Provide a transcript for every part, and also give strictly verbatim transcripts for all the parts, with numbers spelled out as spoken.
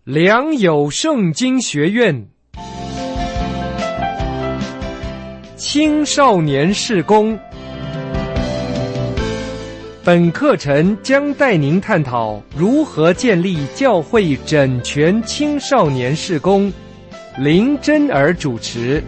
良友圣经学院青少年事工，本课程将带您探讨如何建立教会整全青少年事工。林真儿主持。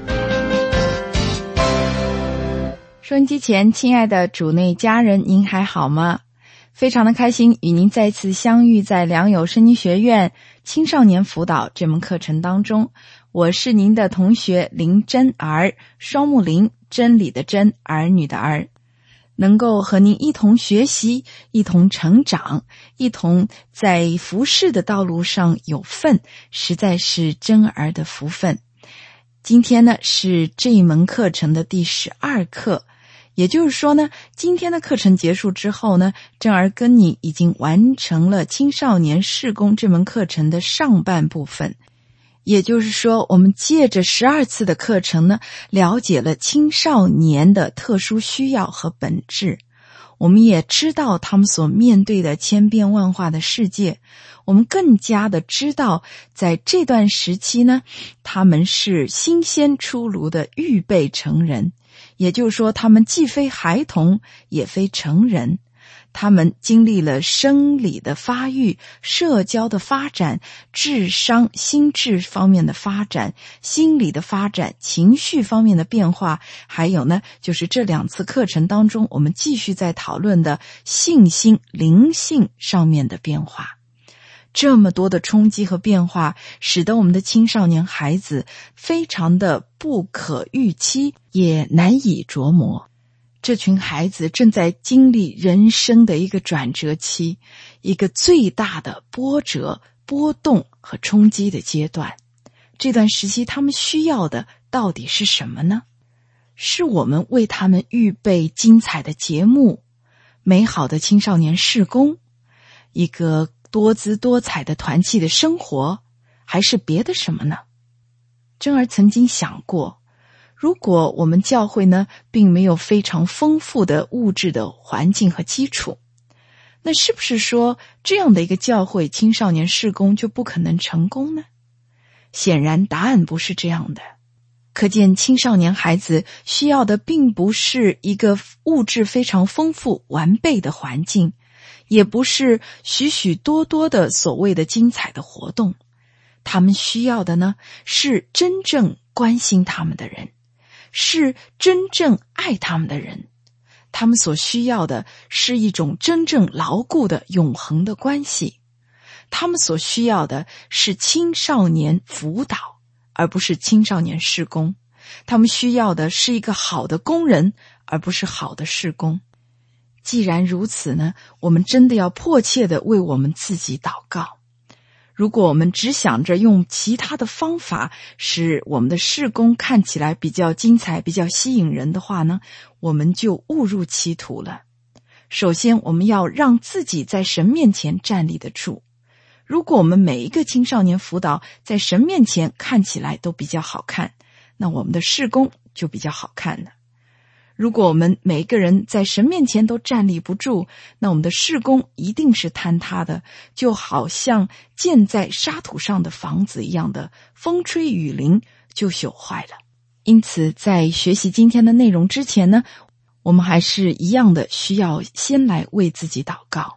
收音机前亲爱的主内家人，您还好吗？非常的开心与您再次相遇在良友圣经学院青少年辅导这门课程当中。我是您的同学林真儿，双木林，真理的真，儿女的儿。能够和您一同学习，一同成长，一同在服事的道路上有份，实在是真儿的福分。今天呢是这一门课程的第十二课，也就是说呢，今天的课程结束之后呢，真儿跟你已经完成了青少年事工这门课程的上半部分。也就是说，我们借着十二次的课程呢，了解了青少年的特殊需要和本质。我们也知道他们所面对的千变万化的世界。我们更加的知道，在这段时期呢，他们是新鲜出炉的预备成人。也就是说，他们既非孩童，也非成人。他们经历了生理的发育、社交的发展、智商、心智方面的发展、心理的发展、情绪方面的变化，还有呢，就是这两次课程当中我们继续在讨论的信心、灵性上面的变化。这么多的冲击和变化，使得我们的青少年孩子非常的不可预期，也难以琢磨。这群孩子正在经历人生的一个转折期，一个最大的波折、波动和冲击的阶段。这段时期他们需要的到底是什么呢？是我们为他们预备精彩的节目，美好的青少年事工，一个多姿多彩的团契的生活，还是别的什么呢？真儿曾经想过，如果我们教会呢，并没有非常丰富的物质的环境和基础，那是不是说这样的一个教会青少年事工就不可能成功呢？显然答案不是这样的。可见青少年孩子需要的并不是一个物质非常丰富完备的环境，也不是许许多多的所谓的精彩的活动。他们需要的呢，是真正关心他们的人，是真正爱他们的人。他们所需要的是一种真正牢固的永恒的关系。他们所需要的是青少年辅导，而不是青少年事工。他们需要的是一个好的工人，而不是好的事工。既然如此呢，我们真的要迫切地为我们自己祷告。如果我们只想着用其他的方法使我们的事工看起来比较精彩、比较吸引人的话呢，我们就误入歧途了。首先，我们要让自己在神面前站立得住。如果我们每一个青少年辅导在神面前看起来都比较好看，那我们的事工就比较好看了。如果我们每一个人在神面前都站立不住，那我们的事工一定是坍塌的，就好像建在沙土上的房子一样的，风吹雨淋就朽坏了。因此，在学习今天的内容之前呢，我们还是一样的需要先来为自己祷告。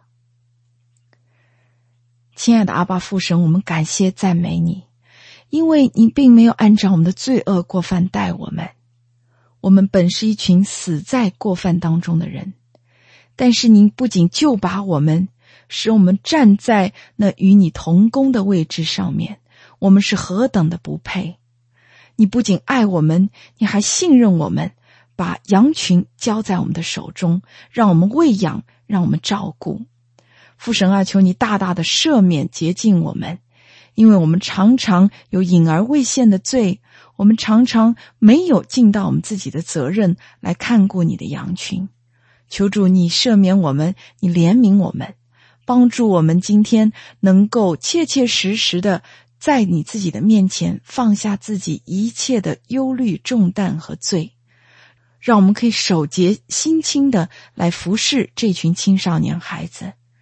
亲爱的阿爸父神，我们感谢赞美你，因为你并没有按照我们的罪恶过犯待我们。我们本是一群死在过犯当中的人，但是您不仅救拔我们，使我们站在那与你同工的位置上面，我们是何等的不配。你不仅爱我们，你还信任我们，把羊群交在我们的手中，让我们喂养，让我们照顾。父神啊，求你大大的赦免洁净我们，因为我们常常有隐而未现的罪，我们常常没有尽到我们自己的责任来看顾你的羊群。求主你赦免我们，你怜悯我们，帮助我们今天能够切切实实的在你自己的面前放下自己一切的忧虑重担和罪，让我们可以手洁心清的来服侍这群青少年孩子。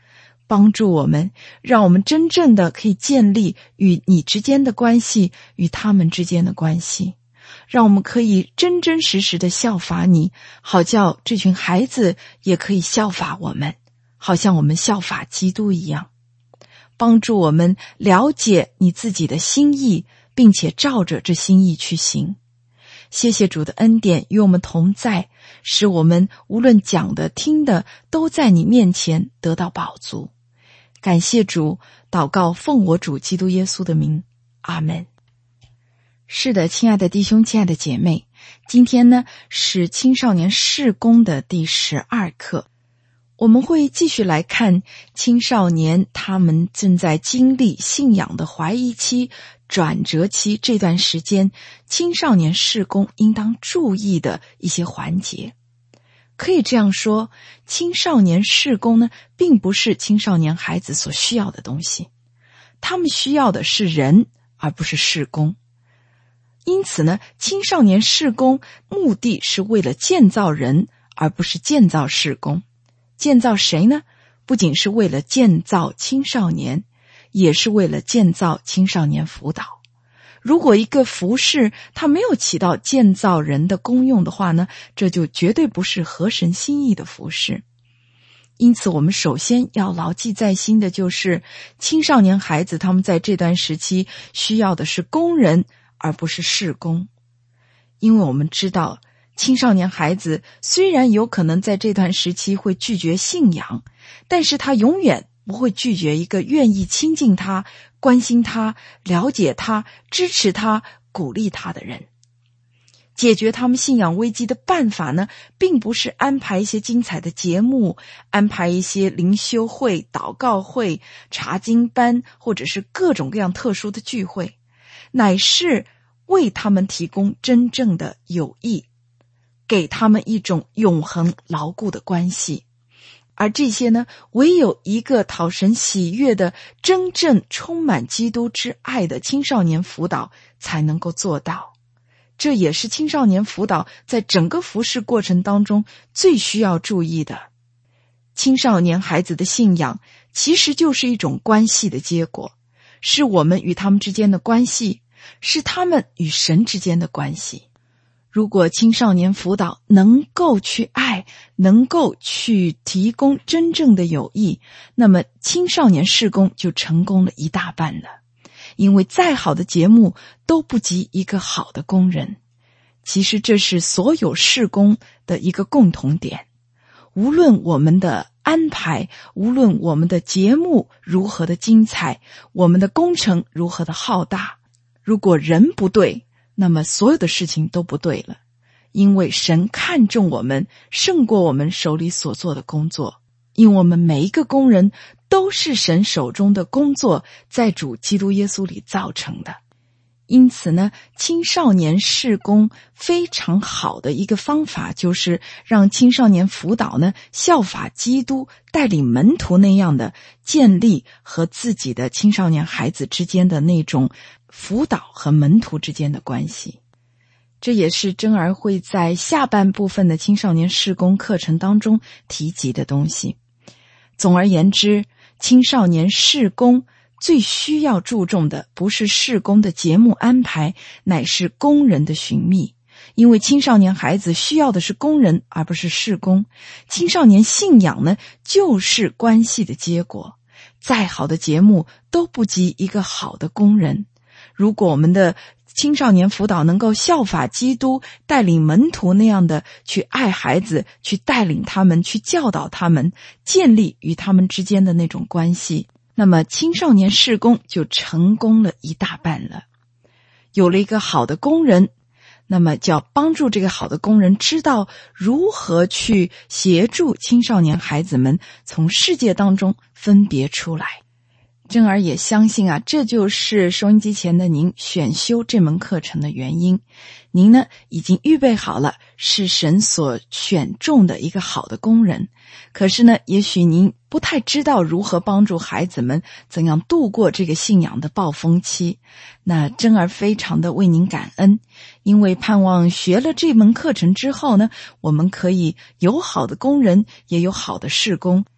帮助我们，让我们真正的可以建立与你之间的关系，与他们之间的关系，让我们可以真真实实的效法你，好叫这群孩子也可以效法我们，好像我们效法基督一样。帮助我们了解你自己的心意，并且照着这心意去行。谢谢主的恩典与我们同在，使我们无论讲的听的都在你面前得到饱足。感谢主，祷告奉我主基督耶稣的名，阿们。是的，亲爱的弟兄，亲爱的姐妹，今天呢是青少年事工的第十二课。我们会继续来看青少年他们正在经历信仰的怀疑期、转折期这段时间，青少年事工应当注意的一些环节。可以这样说，青少年事工呢，并不是青少年孩子所需要的东西，他们需要的是人，而不是事工。因此呢，青少年事工目的是为了建造人，而不是建造事工。建造谁呢？不仅是为了建造青少年，也是为了建造青少年辅导。如果一个服事它没有起到建造人的功用的话呢，这就绝对不是合神心意的服事。因此我们首先要牢记在心的就是青少年孩子他们在这段时期需要的是工人，而不是事工。因为我们知道青少年孩子虽然有可能在这段时期会拒绝信仰，但是他永远不会拒绝一个愿意亲近他、关心他、了解他、支持他、鼓励他的人。解决他们信仰危机的办法呢，并不是安排一些精彩的节目，安排一些灵修会、祷告会、查经班，或者是各种各样特殊的聚会，乃是为他们提供真正的友谊，给他们一种永恒牢固的关系。而这些呢，唯有一个讨神喜悦的真正充满基督之爱的青少年辅导才能够做到。这也是青少年辅导在整个服事过程当中最需要注意的。青少年孩子的信仰其实就是一种关系的结果，是我们与他们之间的关系，是他们与神之间的关系。如果青少年辅导能够去爱，能够去提供真正的友谊，那么青少年事工就成功了一大半了。因为再好的节目都不及一个好的工人。其实这是所有事工的一个共同点。无论我们的安排，无论我们的节目如何的精彩，我们的工程如何的浩大，如果人不对，那么所有的事情都不对了。因为神看重我们胜过我们手里所做的工作，因为我们每一个工人都是神手中的工作，在主基督耶稣里造成的。因此呢，青少年事工非常好的一个方法，就是让青少年辅导呢效法基督，带领门徒那样的建立和自己的青少年孩子之间的那种辅导和门徒之间的关系。这也是真儿会在下半部分的青少年事工课程当中提及的东西。总而言之，青少年事工最需要注重的不是事工的节目安排，乃是工人的寻觅。因为青少年孩子需要的是工人，而不是事工。青少年信仰呢，就是关系的结果。再好的节目都不及一个好的工人。如果我们的青少年辅导能够效法基督，带领门徒那样的去爱孩子，去带领他们，去教导他们，建立与他们之间的那种关系，那么青少年事工就成功了一大半了。有了一个好的工人，那么就要帮助这个好的工人知道如何去协助青少年孩子们从世界当中分别出来。真儿也相信啊，这就是收音机前的您选修这门课程的原因。您呢，已经预备好了，是神所选中的一个好的工人。可是呢，也许您不太知道如何帮助孩子们怎样度过这个信仰的暴风期。那真儿非常的为您感恩，因为盼望学了这门课程之后呢，我们可以有好的工人，也有好的事工。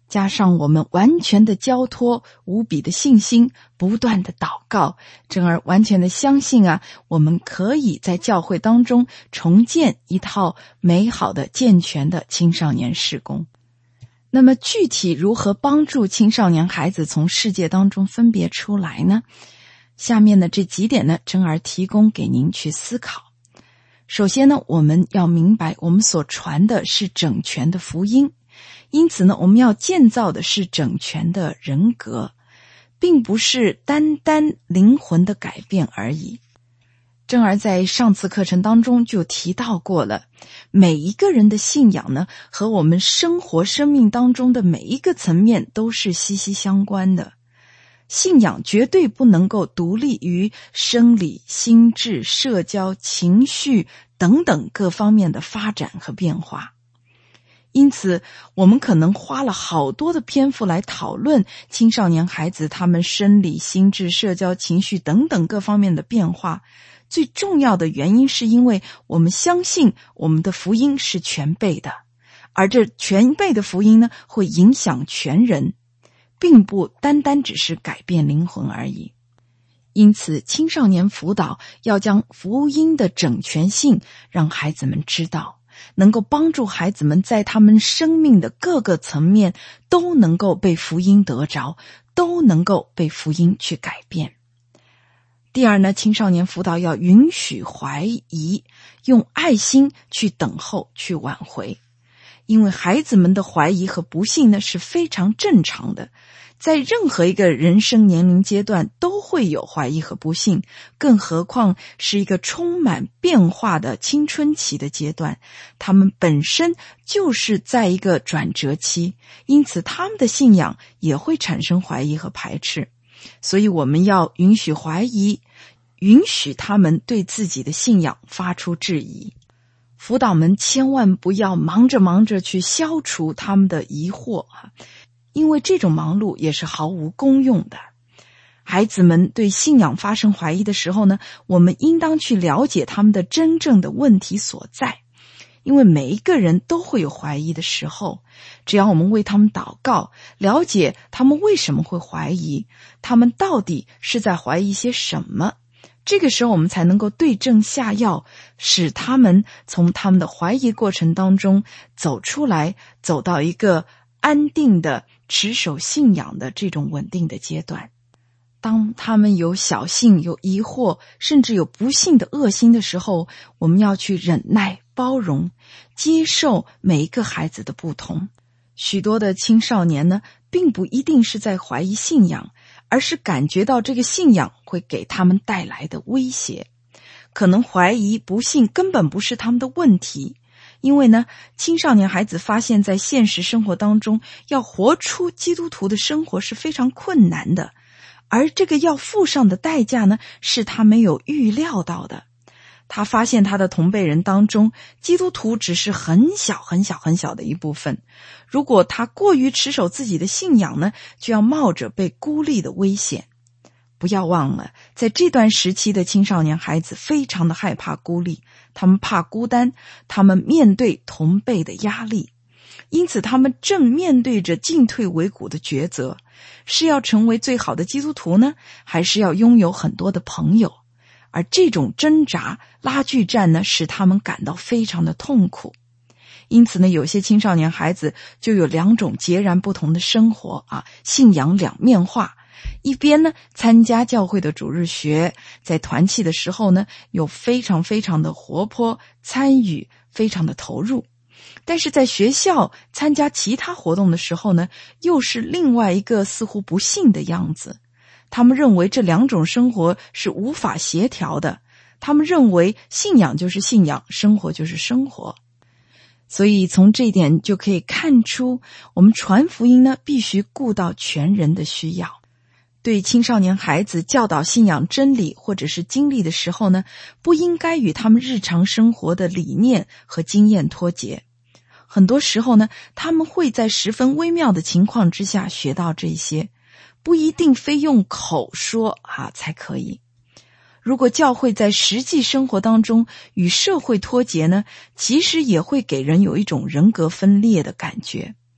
加上我们完全的交托，无比的信心，不断的祷告，真而完全的相信啊，我们可以在教会当中重建一套美好的健全的青少年事工。那么具体如何帮助青少年孩子从世界当中分别出来呢？下面的这几点呢，真儿提供给您去思考。首先呢，我们要明白我们所传的是整全的福音，因此呢，我们要建造的是整全的人格，并不是单单灵魂的改变而已。真儿在上次课程当中就提到过了，每一个人的信仰呢，和我们生活生命当中的每一个层面都是息息相关的。信仰绝对不能够独立于生理、心智、社交、情绪等等各方面的发展和变化。因此，我们可能花了好多的篇幅来讨论青少年孩子他们生理、心智、社交、情绪等等各方面的变化。最重要的原因是因为我们相信我们的福音是全备的，而这全备的福音呢，会影响全人，并不单单只是改变灵魂而已。因此，青少年辅导要将福音的整全性让孩子们知道，能够帮助孩子们在他们生命的各个层面都能够被福音得着，都能够被福音去改变。第二呢，青少年辅导要允许怀疑，用爱心去等候，去挽回。因为孩子们的怀疑和不信呢是非常正常的，在任何一个人生年龄阶段都会有怀疑和不信，更何况是一个充满变化的青春期的阶段，他们本身就是在一个转折期，因此他们的信仰也会产生怀疑和排斥。所以我们要允许怀疑，允许他们对自己的信仰发出质疑。辅导们千万不要忙着忙着去消除他们的疑惑，因为这种忙碌也是毫无功用的。孩子们对信仰发生怀疑的时候呢，我们应当去了解他们的真正的问题所在。因为每一个人都会有怀疑的时候，只要我们为他们祷告，了解他们为什么会怀疑，他们到底是在怀疑些什么，这个时候我们才能够对症下药，使他们从他们的怀疑过程当中走出来，走到一个安定的持守信仰的这种稳定的阶段。当他们有小信、有疑惑，甚至有不信的恶心的时候，我们要去忍耐、包容、接受每一个孩子的不同。许多的青少年呢，并不一定是在怀疑信仰，而是感觉到这个信仰会给他们带来的威胁。可能怀疑、不信根本不是他们的问题，因为呢，青少年孩子发现在现实生活当中，要活出基督徒的生活是非常困难的。而这个要付上的代价呢，是他没有预料到的。他发现他的同辈人当中，基督徒只是很小很小很小的一部分。如果他过于持守自己的信仰呢，就要冒着被孤立的危险。不要忘了，在这段时期的青少年孩子非常的害怕孤立，他们怕孤单，他们面对同辈的压力。因此他们正面对着进退维谷的抉择，是要成为最好的基督徒呢，还是要拥有很多的朋友？而这种挣扎拉锯战呢，使他们感到非常的痛苦。因此呢，有些青少年孩子就有两种截然不同的生活啊，信仰两面化。一边呢，参加教会的主日学，在团契的时候呢，又非常非常的活泼，参与非常的投入。但是在学校参加其他活动的时候呢，又是另外一个似乎不信的样子。他们认为这两种生活是无法协调的，他们认为信仰就是信仰，生活就是生活。所以从这一点就可以看出，我们传福音呢，必须顾到全人的需要。对青少年孩子教导信仰真理或者是经历的时候呢，不应该与他们日常生活的理念和经验脱节。很多时候呢，他们会在十分微妙的情况之下学到这些，不一定非用口说啊才可以。如果教会在实际生活当中与社会脱节呢，其实也会给人有一种人格分裂的感觉。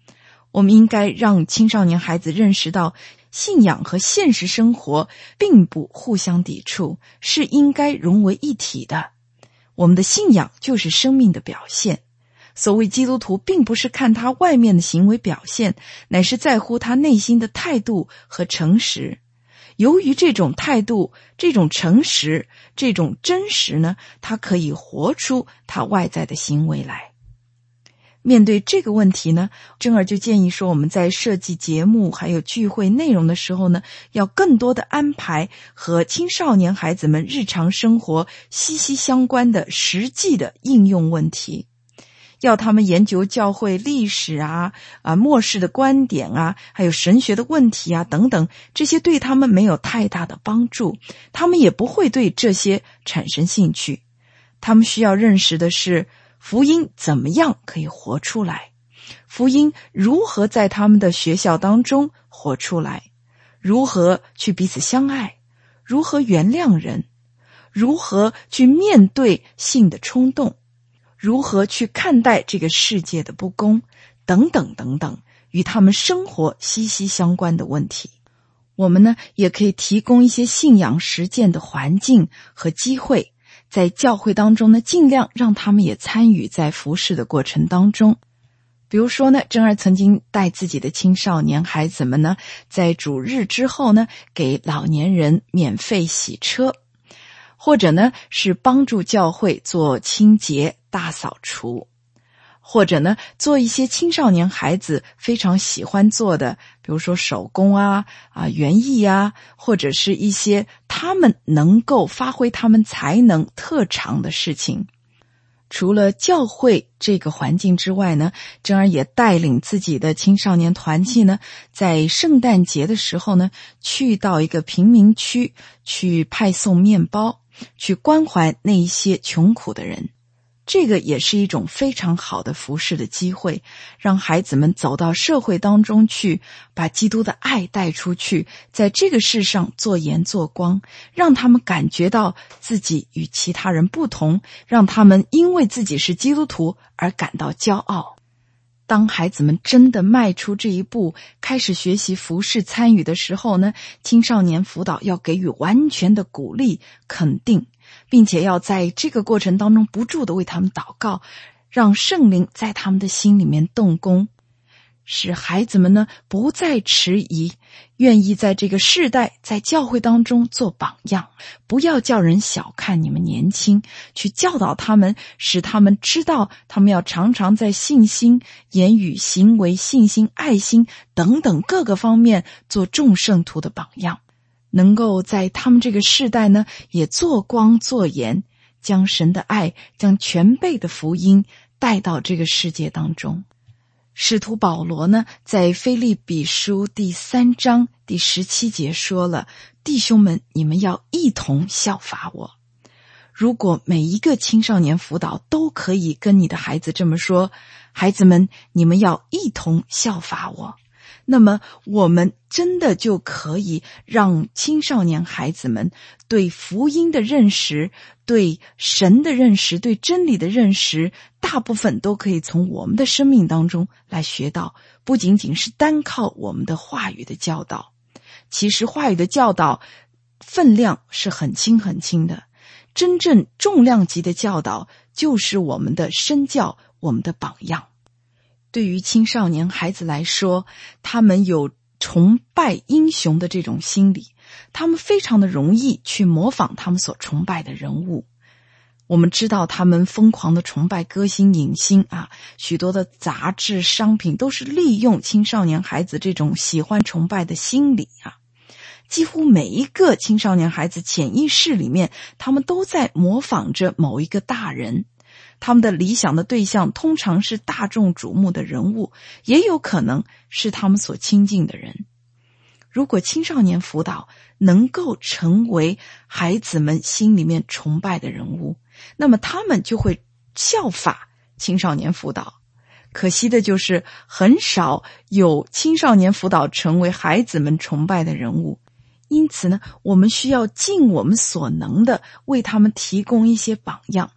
我们应该让青少年孩子认识到，信仰和现实生活并不互相抵触，是应该融为一体的。我们的信仰就是生命的表现。所谓基督徒，并不是看他外面的行为表现，乃是在乎他内心的态度和诚实。由于这种态度、这种诚实、这种真实呢，他可以活出他外在的行为来。面对这个问题呢，珍儿就建议说，我们在设计节目还有聚会内容的时候呢，要更多的安排和青少年孩子们日常生活息息相关的实际的应用问题。要他们研究教会历史啊、啊末世的观点啊，还有神学的问题啊等等，这些对他们没有太大的帮助，他们也不会对这些产生兴趣。他们需要认识的是，福音怎么样可以活出来，福音如何在他们的学校当中活出来，如何去彼此相爱，如何原谅人，如何去面对性的冲动，如何去看待这个世界的不公，等等等等，与他们生活息息相关的问题。我们呢，也可以提供一些信仰实践的环境和机会，在教会当中呢，尽量让他们也参与在服事的过程当中。比如说呢，珍儿曾经带自己的青少年孩子们呢，在主日之后呢，给老年人免费洗车，或者呢是帮助教会做清洁大扫除，或者呢做一些青少年孩子非常喜欢做的，比如说手工啊、啊园艺啊，或者是一些他们能够发挥他们才能特长的事情。除了教会这个环境之外呢，珍儿也带领自己的青少年团契呢，在圣诞节的时候呢，去到一个贫民区去派送面包，去关怀那一些穷苦的人。这个也是一种非常好的服事的机会，让孩子们走到社会当中去，把基督的爱带出去，在这个世上做盐做光，让他们感觉到自己与其他人不同，让他们因为自己是基督徒而感到骄傲。当孩子们真的迈出这一步，开始学习服事参与的时候呢，青少年辅导要给予完全的鼓励肯定，并且要在这个过程当中不住地为他们祷告，让圣灵在他们的心里面动工，使孩子们呢不再迟疑，愿意在这个世代在教会当中做榜样。不要叫人小看你们年轻，去教导他们，使他们知道他们要常常在信心、言语、行为、信心、爱心等等各个方面做众圣徒的榜样，能够在他们这个世代呢也做光做盐，将神的爱，将全备的福音带到这个世界当中。使徒保罗呢，在腓立比书第三章第十七节说了，弟兄们，你们要一同效法我。如果每一个青少年辅导都可以跟你的孩子这么说，孩子们，你们要一同效法我，那么我们真的就可以让青少年孩子们对福音的认识，对神的认识，对真理的认识，大部分都可以从我们的生命当中来学到，不仅仅是单靠我们的话语的教导。其实话语的教导分量是很轻很轻的，真正重量级的教导就是我们的身教，我们的榜样。对于青少年孩子来说，他们有崇拜英雄的这种心理，他们非常的容易去模仿他们所崇拜的人物。我们知道他们疯狂的崇拜歌星影星啊，许多的杂志商品都是利用青少年孩子这种喜欢崇拜的心理啊。几乎每一个青少年孩子潜意识里面，他们都在模仿着某一个大人，他们的理想的对象通常是大众瞩目的人物，也有可能是他们所亲近的人。如果青少年辅导能够成为孩子们心里面崇拜的人物，那么他们就会效法青少年辅导。可惜的就是很少有青少年辅导成为孩子们崇拜的人物，因此呢，我们需要尽我们所能的为他们提供一些榜样，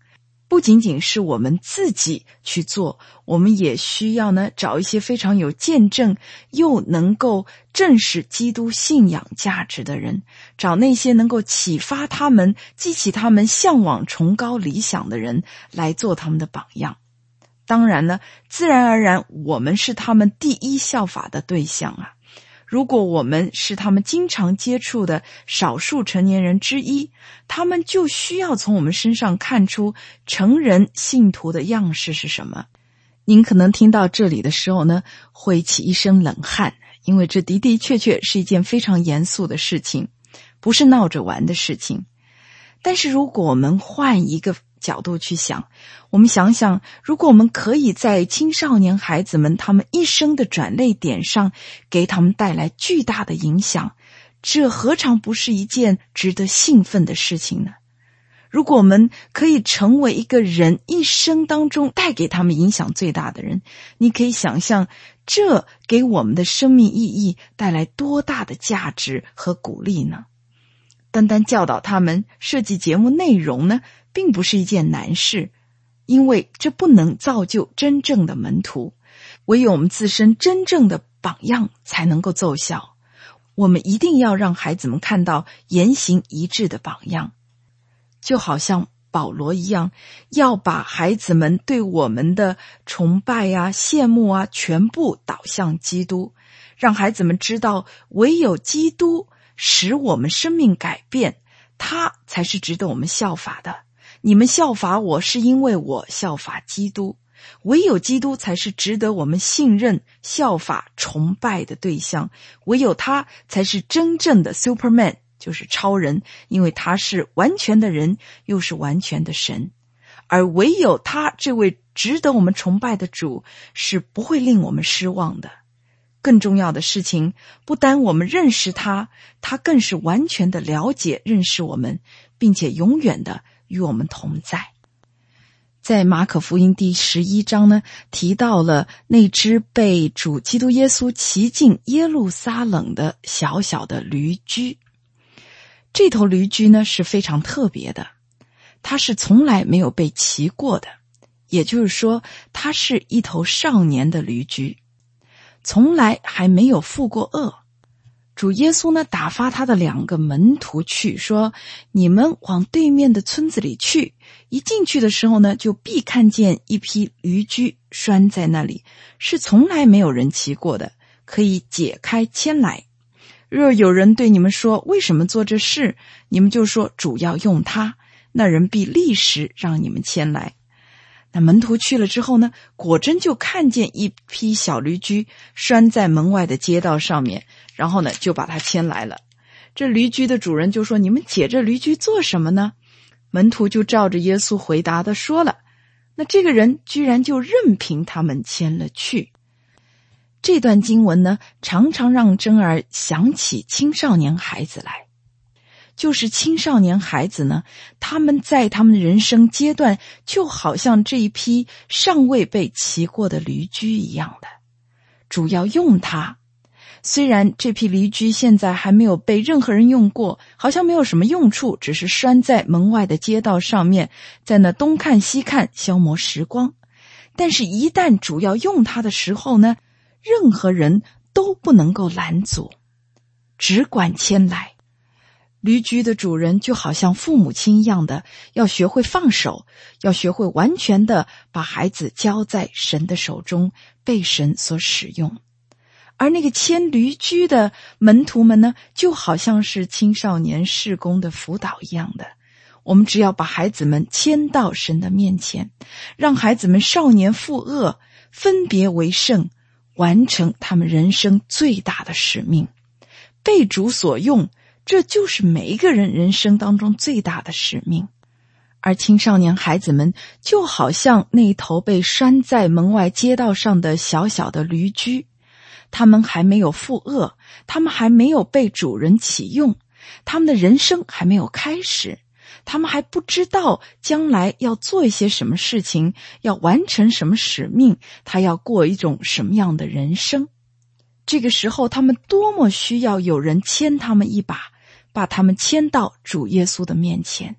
不仅仅是我们自己去做，我们也需要呢找一些非常有见证又能够证实基督信仰价值的人，找那些能够启发他们、激起他们向往崇高理想的人来做他们的榜样。当然呢，自然而然我们是他们第一效法的对象啊。如果我们是他们经常接触的少数成年人之一，他们就需要从我们身上看出成人信徒的样式是什么。您可能听到这里的时候呢，会起一身冷汗，因为这的的确确是一件非常严肃的事情，不是闹着玩的事情。但是如果我们换一个角度去想，我们想想，如果我们可以在青少年孩子们他们一生的转捩点上给他们带来巨大的影响，这何尝不是一件值得兴奋的事情呢？如果我们可以成为一个人一生当中带给他们影响最大的人，你可以想象这给我们的生命意义带来多大的价值和鼓励呢？单单教导他们设计节目内容呢，并不是一件难事，因为这不能造就真正的门徒，唯有我们自身真正的榜样才能够奏效。我们一定要让孩子们看到言行一致的榜样，就好像保罗一样，要把孩子们对我们的崇拜啊、羡慕啊，全部导向基督，让孩子们知道唯有基督使我们生命改变，他才是值得我们效法的。你们效法我，是因为我效法基督，唯有基督才是值得我们信任、效法、崇拜的对象，唯有他才是真正的 Superman， 就是超人，因为他是完全的人，又是完全的神。而唯有他这位值得我们崇拜的主，是不会令我们失望的。更重要的事情，不单我们认识他，他更是完全的了解、认识我们，并且永远的与我们同在。在马可福音第十一章呢，提到了那只被主基督耶稣骑进耶路撒冷的小小的驴驹。这头驴驹呢是非常特别的，它是从来没有被骑过的，也就是说，它是一头少年的驴驹，从来还没有负过恶。主耶稣呢打发他的两个门徒去，说你们往对面的村子里去，一进去的时候呢，就必看见一匹驴驹拴在那里，是从来没有人骑过的，可以解开牵来。若有人对你们说为什么做这事，你们就说主要用它，那人必立时让你们牵来。那门徒去了之后呢，果真就看见一匹小驴驹拴在门外的街道上面，然后呢就把它牵来了。这驴驹的主人就说，你们解这驴驹做什么呢？门徒就照着耶稣回答的说了，那这个人居然就任凭他们牵了去。这段经文呢，常常让珍儿想起青少年孩子来。就是青少年孩子呢，他们在他们的人生阶段就好像这一匹尚未被骑过的驴驹一样的，主要用它。虽然这匹驴驹现在还没有被任何人用过，好像没有什么用处，只是拴在门外的街道上面，在那东看西看消磨时光，但是一旦主要用它的时候呢，任何人都不能够拦阻，只管牵来。驴驹的主人就好像父母亲一样的，要学会放手，要学会完全的把孩子交在神的手中，被神所使用。而那个牵驴驹的门徒们呢，就好像是青少年事工的辅导一样的，我们只要把孩子们牵到神的面前，让孩子们少年负恶，分别为圣，完成他们人生最大的使命，被主所用，这就是每一个人人生当中最大的使命。而青少年孩子们就好像那头被拴在门外街道上的小小的驴驹，他们还没有负恶，他们还没有被主人启用，他们的人生还没有开始，他们还不知道将来要做一些什么事情，要完成什么使命，他要过一种什么样的人生。这个时候他们多么需要有人牵他们一把，把他们牵到主耶稣的面前。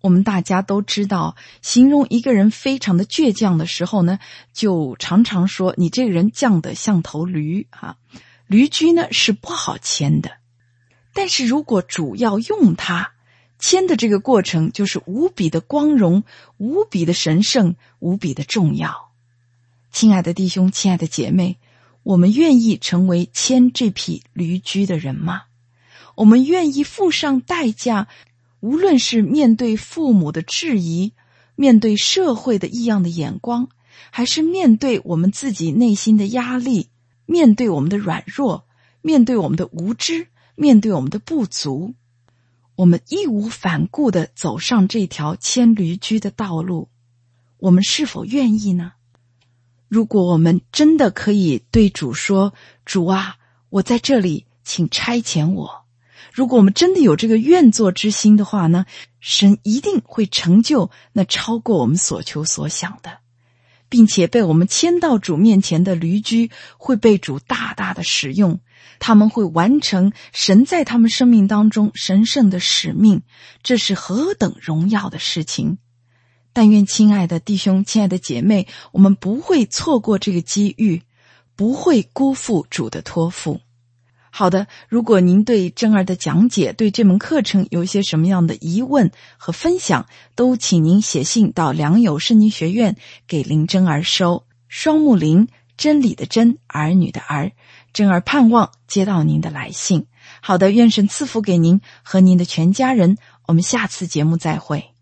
我们大家都知道，形容一个人非常的倔强的时候呢，就常常说你这个人犟得像头驴啊。驴驹呢是不好牵的，但是如果主要用它，牵的这个过程就是无比的光荣，无比的神圣，无比的重要。亲爱的弟兄，亲爱的姐妹，我们愿意成为牵这匹驴驹的人吗？我们愿意付上代价，无论是面对父母的质疑，面对社会的异样的眼光，还是面对我们自己内心的压力，面对我们的软弱，面对我们的无知，面对我们的不足，我们义无反顾地走上这条牵驴驹的道路，我们是否愿意呢？如果我们真的可以对主说，主啊，我在这里，请差遣我。如果我们真的有这个愿作之心的话呢，神一定会成就那超过我们所求所想的，并且被我们牵到主面前的驴驹会被主大大的使用，他们会完成神在他们生命当中神圣的使命，这是何等荣耀的事情。但愿亲爱的弟兄，亲爱的姐妹，我们不会错过这个机遇，不会辜负主的托付。好的，如果您对珍儿的讲解，对这门课程有一些什么样的疑问和分享，都请您写信到良友圣经学院给林珍儿收。双木林，真理的真，儿女的儿，珍儿盼望接到您的来信。好的，愿神赐福给您和您的全家人，我们下次节目再会。